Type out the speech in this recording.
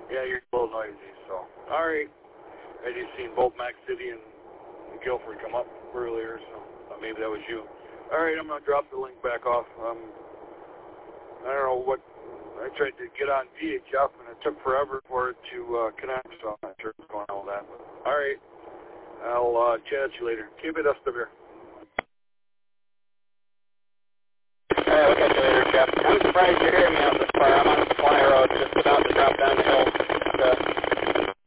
Yeah, you're a little noisy, so. All right. I just seen both Mac City and Guilford come up earlier, so maybe that was you. All right, I'm going to drop the link back off. I don't know what, I tried to get on VHF, and it took forever for it to connect, so I'm not sure what's going on with that. But, all right, I'll chat you later. Keep it, Estevere. All right, we'll catch you later, Jeff. I'm surprised you're hearing me out this far. I'm on Supply Road, just about to drop down the hill.